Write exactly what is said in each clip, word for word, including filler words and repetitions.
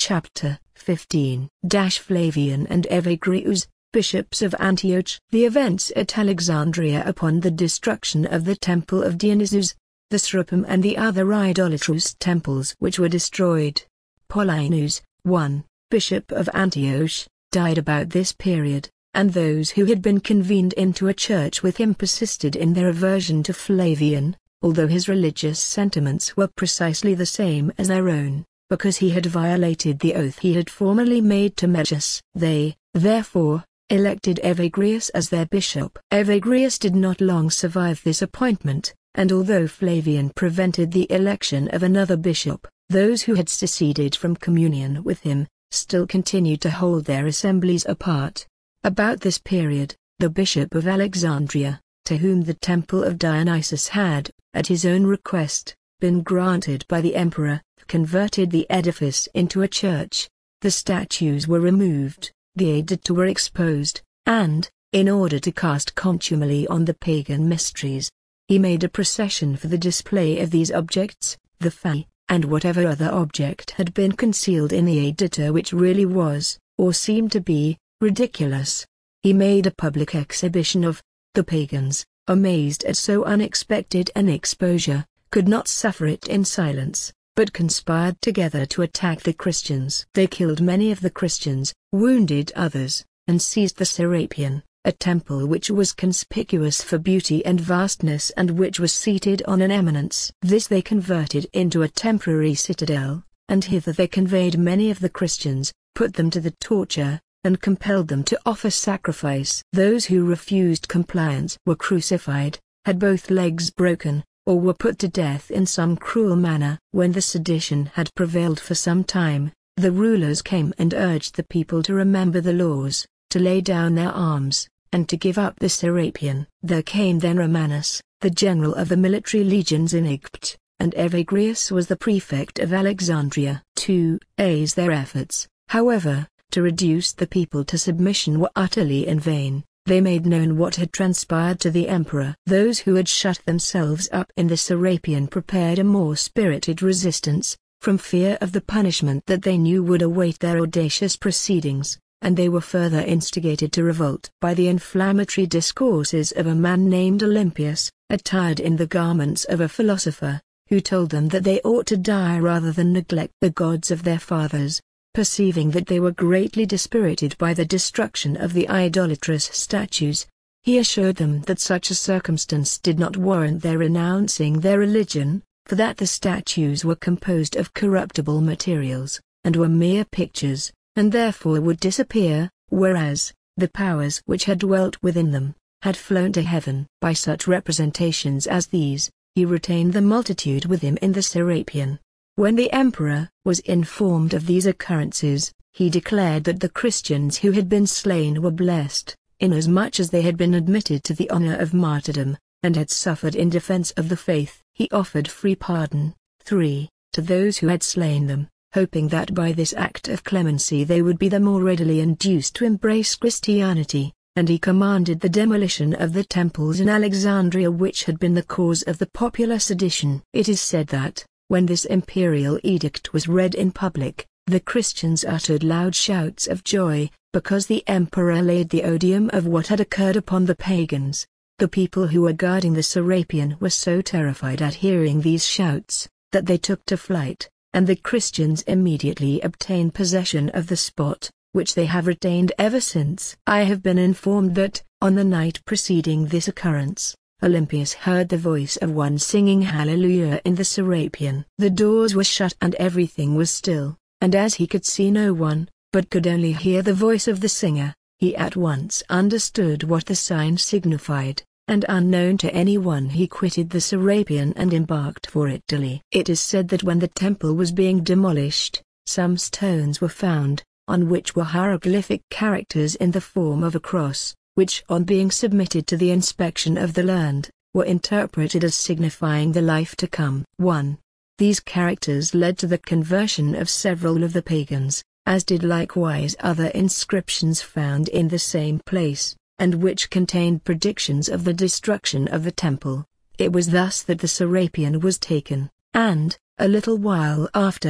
Chapter fifteen. Flavian and Evagrius, bishops of Antioch. The events at Alexandria upon the destruction of the temple of Dionysus, the Serapeum and the other idolatrous temples which were destroyed. Paulinus, one, bishop of Antioch, died about this period, and those who had been convened into a church with him persisted in their aversion to Flavian, although his religious sentiments were precisely the same as their own, because he had violated the oath he had formerly made to Metius. They, therefore, elected Evagrius as their bishop. Evagrius did not long survive this appointment, and although Flavian prevented the election of another bishop, those who had seceded from communion with him still continued to hold their assemblies apart. About this period, the bishop of Alexandria, to whom the temple of Dionysus had, at his own request, been granted by the emperor, converted the edifice into a church. The statues were removed, the edicta were exposed, and, in order to cast contumely on the pagan mysteries, he made a procession for the display of these objects, the fay, and whatever other object had been concealed in the edicta which really was, or seemed to be, ridiculous. He made a public exhibition of. The pagans, amazed at so unexpected an exposure, could not suffer it in silence, but conspired together to attack the Christians. They killed many of the Christians, wounded others, and seized the Serapeum, a temple which was conspicuous for beauty and vastness and which was seated on an eminence. This they converted into a temporary citadel, and hither they conveyed many of the Christians, put them to the torture, and compelled them to offer sacrifice. Those who refused compliance were crucified, had both legs broken, or were put to death in some cruel manner. When the sedition had prevailed for some time, the rulers came and urged the people to remember the laws, to lay down their arms, and to give up the Serapeum. There came then Romanus, the general of the military legions in Egypt, and Evagrius was the prefect of Alexandria. To aid their efforts, however, to reduce the people to submission were utterly in vain. They made known what had transpired to the emperor. Those who had shut themselves up in the Serapeum prepared a more spirited resistance, from fear of the punishment that they knew would await their audacious proceedings, and they were further instigated to revolt by the inflammatory discourses of a man named Olympius, attired in the garments of a philosopher, who told them that they ought to die rather than neglect the gods of their fathers. Perceiving that they were greatly dispirited by the destruction of the idolatrous statues, he assured them that such a circumstance did not warrant their renouncing their religion, for that the statues were composed of corruptible materials, and were mere pictures, and therefore would disappear, whereas, the powers which had dwelt within them, had flown to heaven. By such representations as these, he retained the multitude with him in the Serapeum. When the emperor was informed of these occurrences, he declared that the Christians who had been slain were blessed, inasmuch as they had been admitted to the honor of martyrdom, and had suffered in defense of the faith. He offered free pardon, three, to those who had slain them, hoping that by this act of clemency they would be the more readily induced to embrace Christianity, and he commanded the demolition of the temples in Alexandria which had been the cause of the popular sedition. It is said that, when this imperial edict was read in public, the Christians uttered loud shouts of joy, because the emperor laid the odium of what had occurred upon the pagans. The people who were guarding the Serapeum were so terrified at hearing these shouts, that they took to flight, and the Christians immediately obtained possession of the spot, which they have retained ever since. I have been informed that, on the night preceding this occurrence, Olympius heard the voice of one singing Hallelujah in the Serapeum. The doors were shut and everything was still, and as he could see no one, but could only hear the voice of the singer, he at once understood what the sign signified, and unknown to anyone he quitted the Serapeum and embarked for Italy. It is said that when the temple was being demolished, some stones were found, on which were hieroglyphic characters in the form of a cross, which on being submitted to the inspection of the learned, were interpreted as signifying the life to come. one. These characters led to the conversion of several of the pagans, as did likewise other inscriptions found in the same place, and which contained predictions of the destruction of the temple. It was thus that the Serapeum was taken, and, a little while after,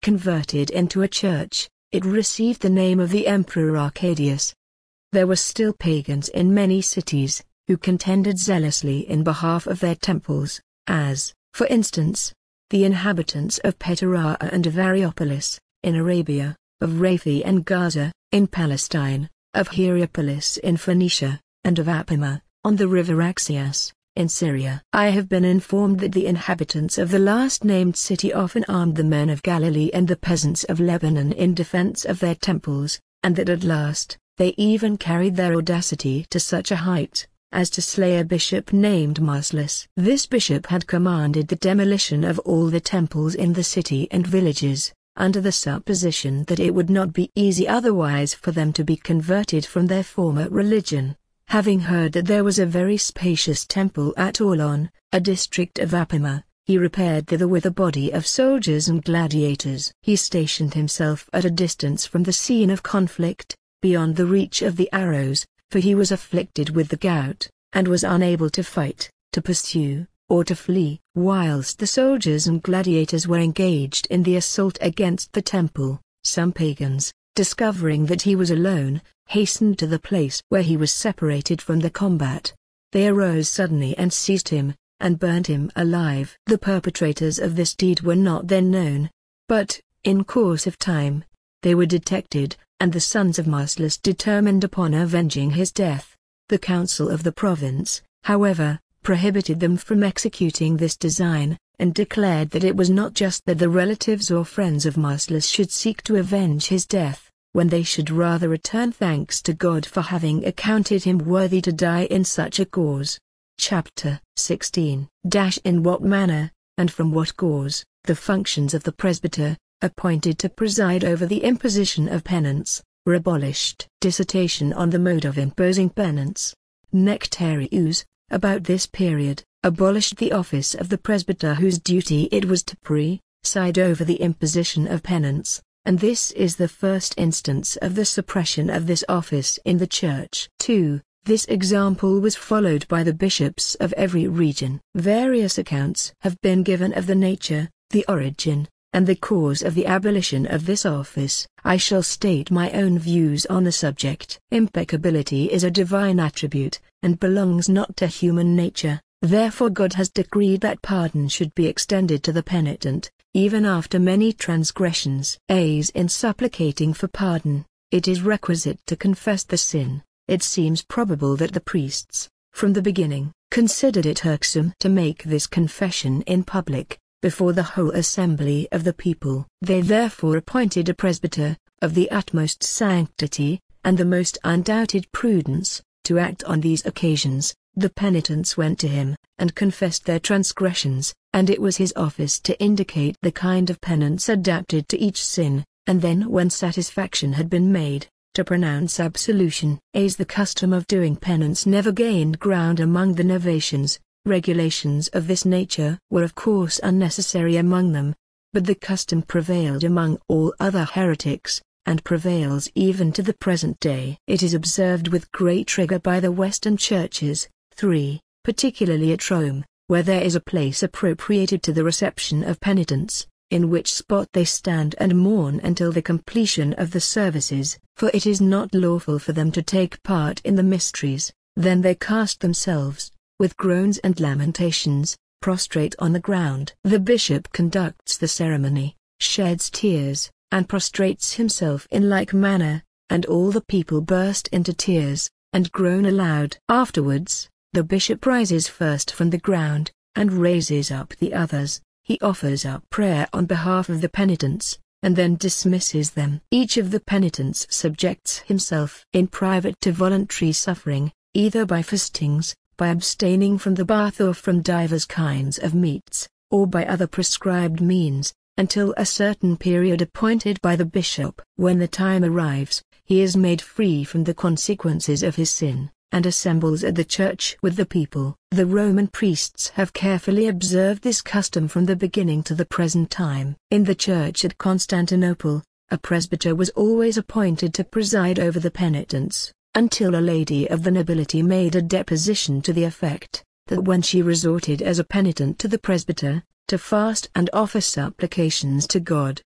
Converted into a church, it received the name of the Emperor Arcadius. There were still pagans in many cities, who contended zealously in behalf of their temples, as, for instance, the inhabitants of Petara and of Areopolis, in Arabia, of Raphi and Gaza, in Palestine, of Hierapolis in Phoenicia, and of Apama, on the river Axius, in Syria. I have been informed that the inhabitants of the last-named city often armed the men of Galilee and the peasants of Lebanon in defense of their temples, and that at last, they even carried their audacity to such a height as to slay a bishop named Marcellus. This bishop had commanded the demolition of all the temples in the city and villages, under the supposition that it would not be easy otherwise for them to be converted from their former religion. Having heard that there was a very spacious temple at Aulon, a district of Apama, he repaired thither with a body of soldiers and gladiators. He stationed himself at a distance from the scene of conflict, beyond the reach of the arrows, for he was afflicted with the gout, and was unable to fight, to pursue, or to flee. Whilst the soldiers and gladiators were engaged in the assault against the temple, some pagans, discovering that he was alone, hastened to the place where he was separated from the combat. They arose suddenly and seized him, and burned him alive. The perpetrators of this deed were not then known, but, in course of time, they were detected, and the sons of Marcellus determined upon avenging his death. The council of the province, however, prohibited them from executing this design, and declared that it was not just that the relatives or friends of Marcellus should seek to avenge his death, when they should rather return thanks to God for having accounted him worthy to die in such a cause. Chapter sixteen. In what manner, and from what cause, the functions of the presbyter, appointed to preside over the imposition of penance, were abolished. Dissertation on the mode of imposing penance. Nectarius, about this period, abolished the office of the presbyter whose duty it was to preside over the imposition of penance, and this is the first instance of the suppression of this office in the Church. two. This example was followed by the bishops of every region. Various accounts have been given of the nature, the origin, and the cause of the abolition of this office. I shall state my own views on the subject. Impeccability is a divine attribute, and belongs not to human nature. Therefore God has decreed that pardon should be extended to the penitent, even after many transgressions. As in supplicating for pardon, it is requisite to confess the sin. It seems probable that the priests, from the beginning, considered it irksome to make this confession in public, before the whole assembly of the people. They therefore appointed a presbyter, of the utmost sanctity, and the most undoubted prudence, to act on these occasions. The penitents went to him, and confessed their transgressions, and it was his office to indicate the kind of penance adapted to each sin, and then when satisfaction had been made, to pronounce absolution. As the custom of doing penance never gained ground among the Novatians, regulations of this nature were of course unnecessary among them, but the custom prevailed among all other heretics, and prevails even to the present day. It is observed with great rigor by the Western churches. three. Particularly at Rome, where there is a place appropriated to the reception of penitents, in which spot they stand and mourn until the completion of the services, for it is not lawful for them to take part in the mysteries. Then they cast themselves, with groans and lamentations, prostrate on the ground. The bishop conducts the ceremony, sheds tears, and prostrates himself in like manner, and all the people burst into tears, and groan aloud. Afterwards, the bishop rises first from the ground, and raises up the others. He offers up prayer on behalf of the penitents, and then dismisses them. Each of the penitents subjects himself in private to voluntary suffering, either by fastings, by abstaining from the bath or from divers kinds of meats, or by other prescribed means, until a certain period appointed by the bishop. When the time arrives, he is made free from the consequences of his sin, and assembles at the church with the people. The Roman priests have carefully observed this custom from the beginning to the present time. In the church at Constantinople, a presbyter was always appointed to preside over the penitents, until a lady of the nobility made a deposition to the effect, that when she resorted as a penitent to the presbyter, to fast and offer supplications to God,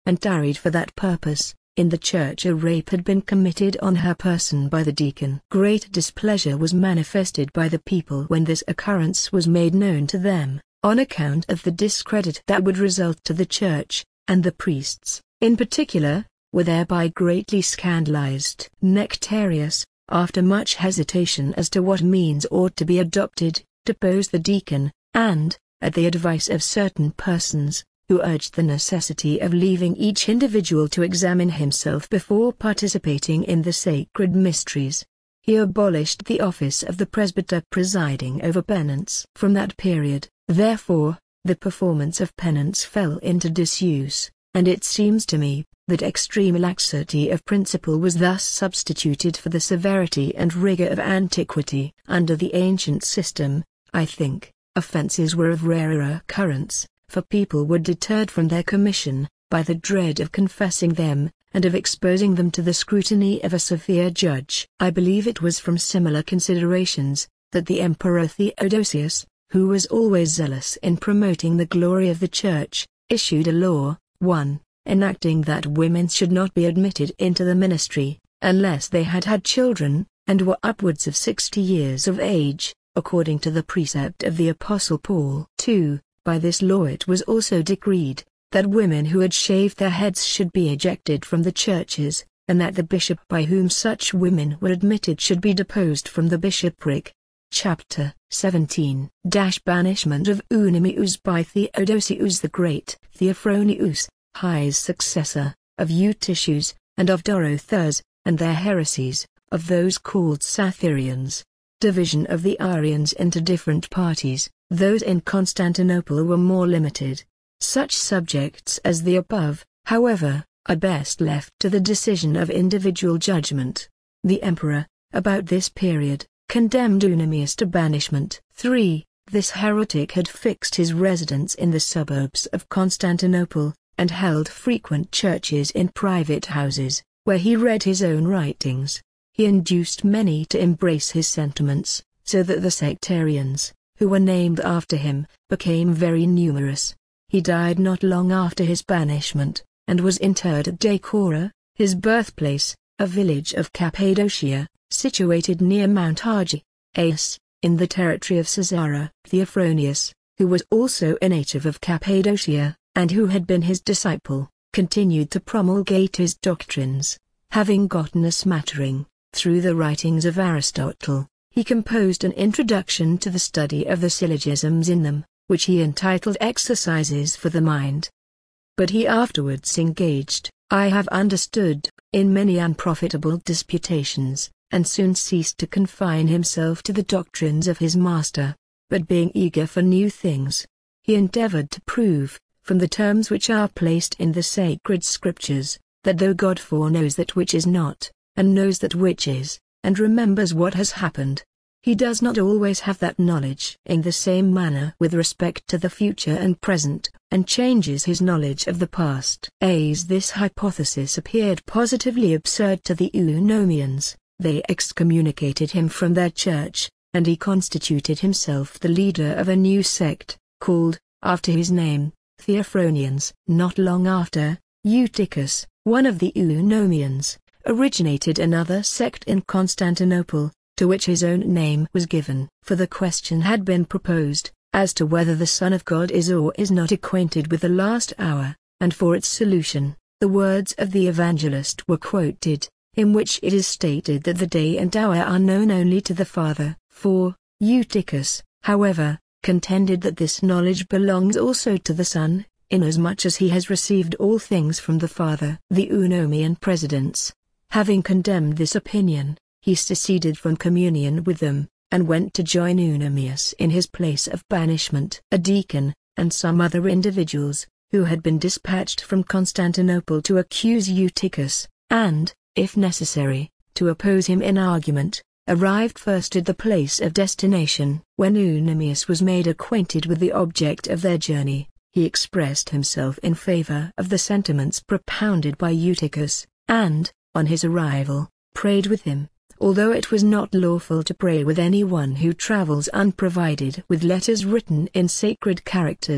and tarried for that purpose, in the church a rape had been committed on her person by the deacon. Great displeasure was manifested by the people when this occurrence was made known to them, on account of the discredit that would result to the church, and the priests, in particular, were thereby greatly scandalized. Nectarius, after much hesitation as to what means ought to be adopted, deposed the deacon, and, at the advice of certain persons, who urged the necessity of leaving each individual to examine himself before participating in the sacred mysteries, he abolished the office of the presbyter presiding over penance. From that period, therefore, the performance of penance fell into disuse, and it seems to me, that extreme laxity of principle was thus substituted for the severity and rigor of antiquity. Under the ancient system, I think, offences were of rarer occurrence, for people were deterred from their commission, by the dread of confessing them, and of exposing them to the scrutiny of a severe judge. I believe it was from similar considerations, that the Emperor Theodosius, who was always zealous in promoting the glory of the Church, issued a law, one, enacting that women should not be admitted into the ministry, unless they had had children, and were upwards of sixty years of age, according to the precept of the Apostle Paul. two. By this law it was also decreed, that women who had shaved their heads should be ejected from the churches, and that the bishop by whom such women were admitted should be deposed from the bishopric. Chapter seventeen. Banishment of Eunomius by Theodosius the Great. Theophronius, High's successor, of Eutychius, and of Dorotheus, and their heresies, of those called Satyrians. Division of the Arians into different parties. Those in Constantinople were more limited. Such subjects as the above, however, are best left to the decision of individual judgment. The emperor, about this period, condemned Eunomius to banishment. three. This heretic had fixed his residence in the suburbs of Constantinople, and held frequent churches in private houses, where he read his own writings. He induced many to embrace his sentiments, so that the sectarians, who were named after him, became very numerous. He died not long after his banishment, and was interred at Decorah, his birthplace, a village of Cappadocia, situated near Mount Argi, As, in the territory of Caesarea. Theophronius, who was also a native of Cappadocia, and who had been his disciple, continued to promulgate his doctrines. Having gotten a smattering, through the writings of Aristotle, he composed an introduction to the study of the syllogisms in them, which he entitled Exercises for the Mind. But he afterwards engaged, I have understood, in many unprofitable disputations, and soon ceased to confine himself to the doctrines of his master, but being eager for new things, he endeavored to prove, from the terms which are placed in the sacred scriptures, that though God foreknows that which is not, and knows that which is, and remembers what has happened, he does not always have that knowledge in the same manner with respect to the future and present, and changes his knowledge of the past. As this hypothesis appeared positively absurd to the Eunomians, they excommunicated him from their church, and he constituted himself the leader of a new sect, called, after his name, Theophronians. Not long after, Eutychus, one of the Eunomians, originated another sect in Constantinople, to which his own name was given. For the question had been proposed, as to whether the Son of God is or is not acquainted with the last hour, and for its solution, the words of the evangelist were quoted, in which it is stated that the day and hour are known only to the Father. four. Eutychus, however, contended that this knowledge belongs also to the Son, inasmuch as he has received all things from the Father. The Eunomian presidents, having condemned this opinion, he seceded from communion with them, and went to join Eunomius in his place of banishment. A deacon, and some other individuals, who had been dispatched from Constantinople to accuse Eutychus, and, if necessary, to oppose him in argument, arrived first at the place of destination. When Eunomius was made acquainted with the object of their journey, he expressed himself in favor of the sentiments propounded by Eutychus, and, on his arrival, prayed with him, although it was not lawful to pray with anyone who travels unprovided with letters written in sacred characters,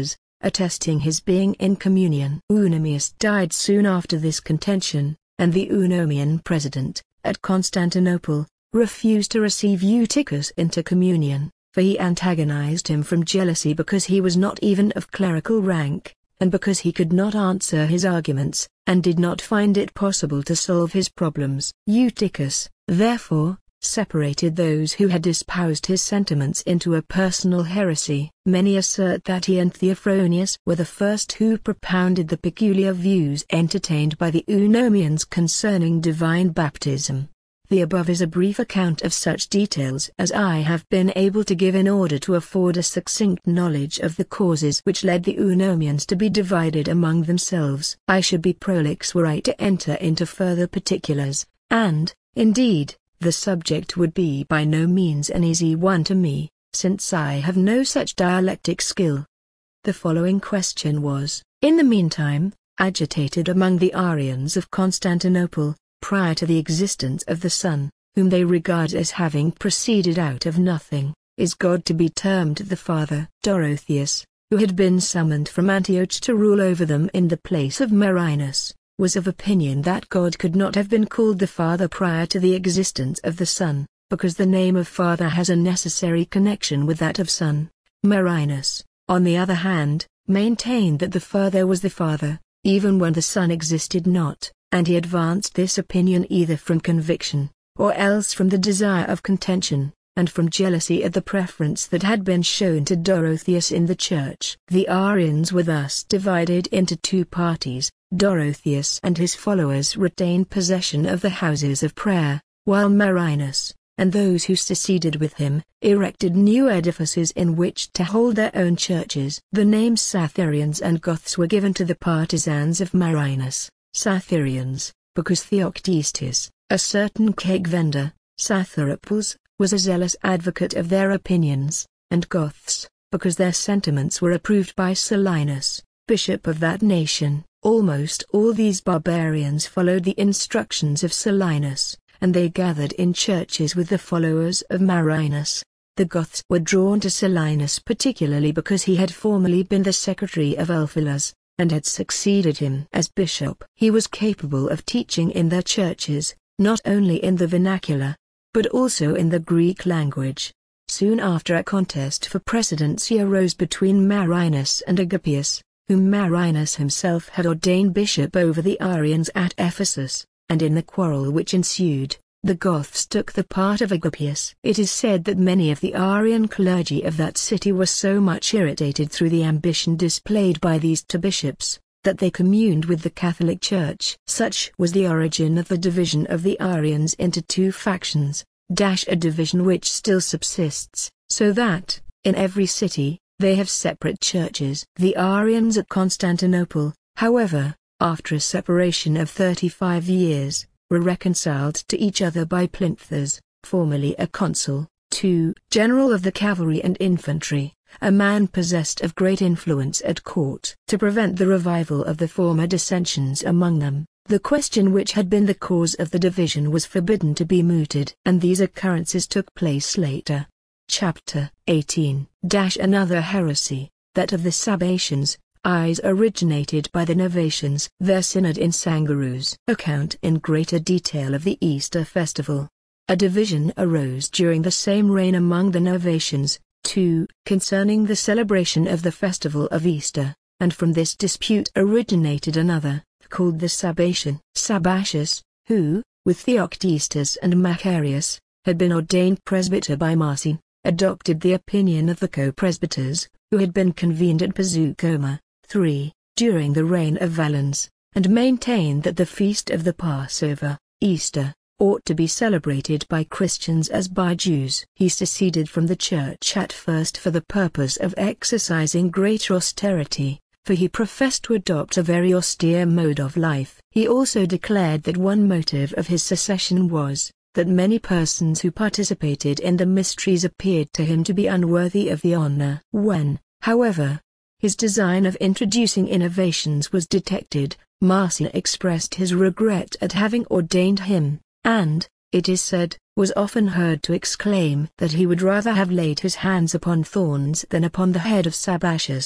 attesting his being in communion. Eunomius died soon after this contention, and the Eunomian president, at Constantinople, refused to receive Eutychus into communion, for he antagonized him from jealousy because he was not even of clerical rank, and because he could not answer his arguments, and did not find it possible to solve his problems. Eutychus, therefore, separated those who had espoused his sentiments into a personal heresy. Many assert that he and Theophronius were the first who propounded the peculiar views entertained by the Eunomians concerning divine baptism. The above is a brief account of such details as I have been able to give in order to afford a succinct knowledge of the causes which led the Eunomians to be divided among themselves. I should be prolix were I to enter into further particulars, and, indeed, the subject would be by no means an easy one to me, since I have no such dialectic skill. The following question was, in the meantime, agitated among the Arians of Constantinople, prior to the existence of the Son, whom they regard as having proceeded out of nothing: is God to be termed the Father? Dorotheus, who had been summoned from Antioch to rule over them in the place of Marinus, was of opinion that God could not have been called the Father prior to the existence of the Son, because the name of Father has a necessary connection with that of Son. Marinus, on the other hand, maintained that the Father was the Father, even when the Son existed not, and he advanced this opinion either from conviction, or else from the desire of contention, and from jealousy at the preference that had been shown to Dorotheus in the Church. The Arians were thus divided into two parties. Dorotheus and his followers retained possession of the houses of prayer, while Marinus, and those who seceded with him, erected new edifices in which to hold their own churches. The names Satharians and Goths were given to the partisans of Marinus. Satharians, because Theoctistes, a certain cake vendor, Satharopoulos, was a zealous advocate of their opinions, and Goths, because their sentiments were approved by Solinus, bishop of that nation. Almost all these barbarians followed the instructions of Solinus, and they gathered in churches with the followers of Marinus. The Goths were drawn to Solinus particularly because he had formerly been the secretary of Ulfilas, and had succeeded him as bishop. He was capable of teaching in their churches, not only in the vernacular, but also in the Greek language. Soon after a contest for presidency arose between Marinus and Agapius, whom Marinus himself had ordained bishop over the Arians at Ephesus, and in the quarrel which ensued, the Goths took the part of Agapius. It is said that many of the Arian clergy of that city were so much irritated through the ambition displayed by these two bishops, that they communed with the Catholic Church. Such was the origin of the division of the Arians into two factions, a division which still subsists, so that, in every city, they have separate churches. The Arians at Constantinople, however, after a separation of thirty-five years, were reconciled to each other by Plinthus, formerly a consul, two general of the cavalry and infantry, a man possessed of great influence at court. To prevent the revival of the former dissensions among them, the question which had been the cause of the division was forbidden to be mooted, and these occurrences took place later. Chapter eighteen. Another heresy, that of the Sabbations, is originated by the Novatians. Their synod in Sangarus account in greater detail of the Easter festival. A division arose during the same reign among the Novatians, too, concerning the celebration of the festival of Easter, and from this dispute originated another, called the Sabbatian. Sabbatius, who, with Theoctistes and Macarius, had been ordained presbyter by Marcion, adopted the opinion of the co-presbyters, who had been convened at Pazzucoma, three, during the reign of Valens, and maintained that the feast of the Passover, Easter, ought to be celebrated by Christians as by Jews. He seceded from the church at first for the purpose of exercising greater austerity, for he professed to adopt a very austere mode of life. He also declared that one motive of his secession was, that many persons who participated in the mysteries appeared to him to be unworthy of the honor. When, however, his design of introducing innovations was detected, Marcion expressed his regret at having ordained him, and, it is said, was often heard to exclaim that he would rather have laid his hands upon thorns than upon the head of Sabbatius.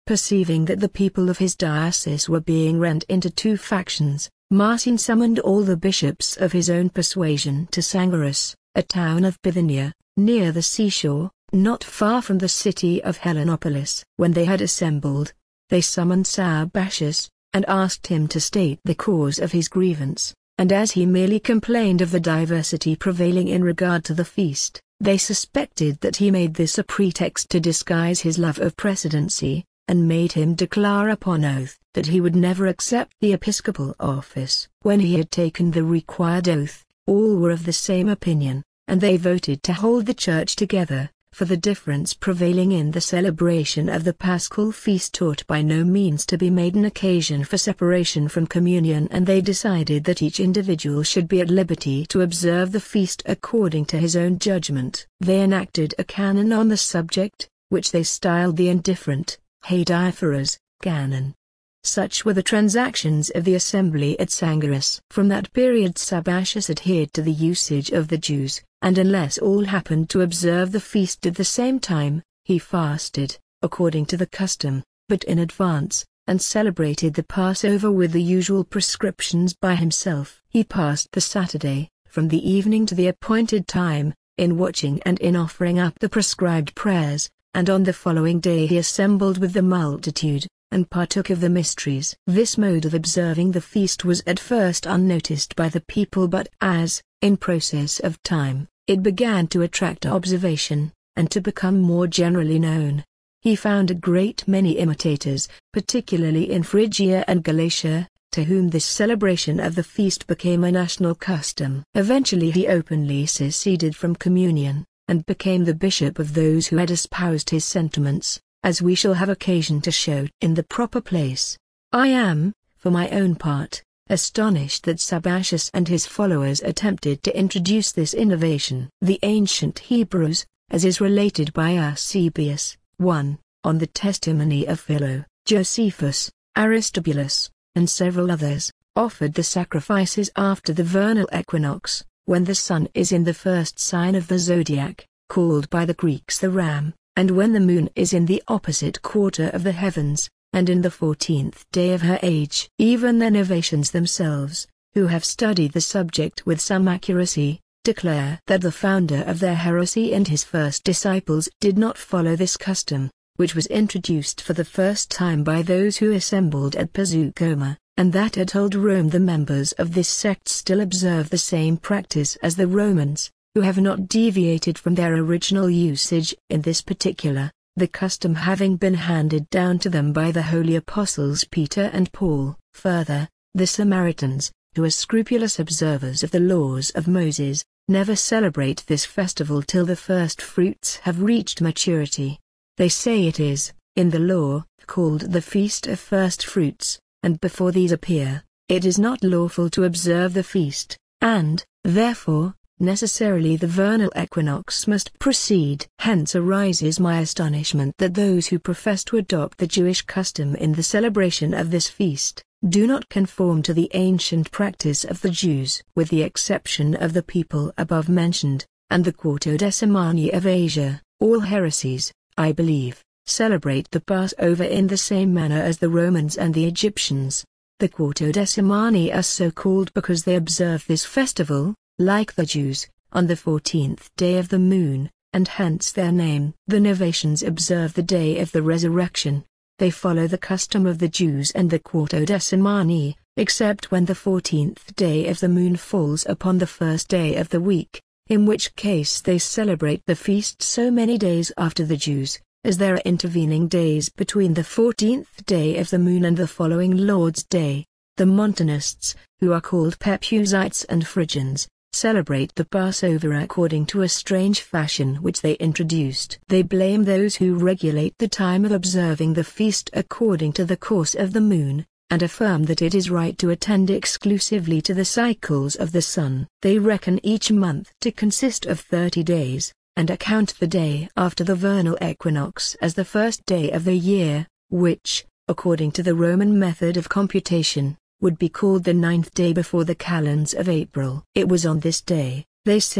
Perceiving that the people of his diocese were being rent into two factions, Martin summoned all the bishops of his own persuasion to Sangarus, a town of Bithynia, near the seashore, not far from the city of Helenopolis. When they had assembled, they summoned Sabatius, and asked him to state the cause of his grievance, and as he merely complained of the diversity prevailing in regard to the feast, they suspected that he made this a pretext to disguise his love of precedency, and made him declare upon oath that he would never accept the episcopal office. When he had taken the required oath, all were of the same opinion, and they voted to hold the church together, for the difference prevailing in the celebration of the Paschal feast ought by no means to be made an occasion for separation from communion, and they decided that each individual should be at liberty to observe the feast according to his own judgment. They enacted a canon on the subject, which they styled the indifferent Hagiophoros canon. Such were the transactions of the assembly at Sangarus. From that period Sabatius adhered to the usage of the Jews, and unless all happened to observe the feast at the same time, he fasted, according to the custom, but in advance, and celebrated the Passover with the usual prescriptions by himself. He passed the Saturday, from the evening to the appointed time, in watching and in offering up the prescribed prayers, and on the following day he assembled with the multitude, and partook of the mysteries. This mode of observing the feast was at first unnoticed by the people, but as, in process of time, it began to attract observation, and to become more generally known, he found a great many imitators, particularly in Phrygia and Galatia, to whom this celebration of the feast became a national custom. Eventually he openly seceded from communion, and became the bishop of those who had espoused his sentiments, as we shall have occasion to show in the proper place. I am, for my own part, astonished that Sabatius and his followers attempted to introduce this innovation. The ancient Hebrews, as is related by Eusebius, one, on the testimony of Philo, Josephus, Aristobulus, and several others, offered the sacrifices after the vernal equinox, when the sun is in the first sign of the zodiac, called by the Greeks the ram, and when the moon is in the opposite quarter of the heavens, and in the fourteenth day of her age. Even the Novatians themselves, who have studied the subject with some accuracy, declare that the founder of their heresy and his first disciples did not follow this custom, which was introduced for the first time by those who assembled at Pazukoma, and that at old Rome the members of this sect still observe the same practice as the Romans, who have not deviated from their original usage in this particular, the custom having been handed down to them by the holy apostles Peter and Paul. Further, the Samaritans, who are scrupulous observers of the laws of Moses, never celebrate this festival till the first fruits have reached maturity. They say it is, in the law, called the Feast of First Fruits, and before these appear, it is not lawful to observe the feast, and, therefore, necessarily the vernal equinox must precede. Hence arises my astonishment that those who profess to adopt the Jewish custom in the celebration of this feast, do not conform to the ancient practice of the Jews. With the exception of the people above mentioned, and the Quartodecimani of Asia, all heresies, I believe, celebrate the Passover in the same manner as the Romans and the Egyptians. The Quartodecimani are so called because they observe this festival, like the Jews, on the fourteenth day of the moon, and hence their name. The Novatians observe the day of the resurrection. They follow the custom of the Jews and the Quartodecimani, except when the fourteenth day of the moon falls upon the first day of the week, in which case they celebrate the feast so many days after the Jews, as there are intervening days between the fourteenth day of the moon and the following Lord's Day. The Montanists, who are called Pepuzites and Phrygians, celebrate the Passover according to a strange fashion which they introduced. They blame those who regulate the time of observing the feast according to the course of the moon, and affirm that it is right to attend exclusively to the cycles of the sun. They reckon each month to consist of thirty days, and account the day after the vernal equinox as the first day of the year, which, according to the Roman method of computation, would be called the ninth day before the calends of April. It was on this day, they say,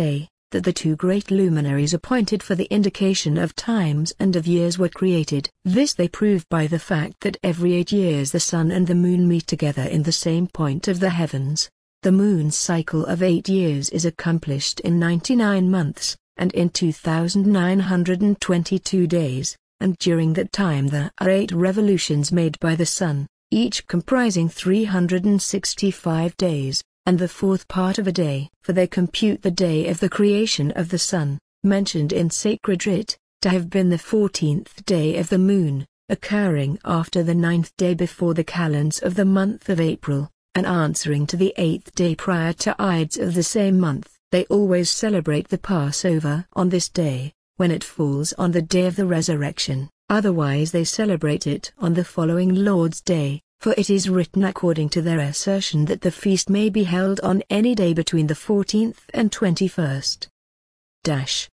that the two great luminaries appointed for the indication of times and of years were created. This they prove by the fact that every eight years the sun and the moon meet together in the same point of the heavens. The moon's cycle of eight years is accomplished in ninety-nine months, and in two thousand nine hundred twenty-two days, and during that time there are eight revolutions made by the sun, each comprising three hundred sixty-five days, and the fourth part of a day. For they compute the day of the creation of the sun, mentioned in Sacred Writ, to have been the fourteenth day of the moon, occurring after the ninth day before the calends of the month of April, and answering to the eighth day prior to Ides of the same month. They always celebrate the Passover on this day, when it falls on the day of the resurrection. Otherwise they celebrate it on the following Lord's Day, for it is written according to their assertion that the feast may be held on any day between the fourteenth and twenty-first. Dash.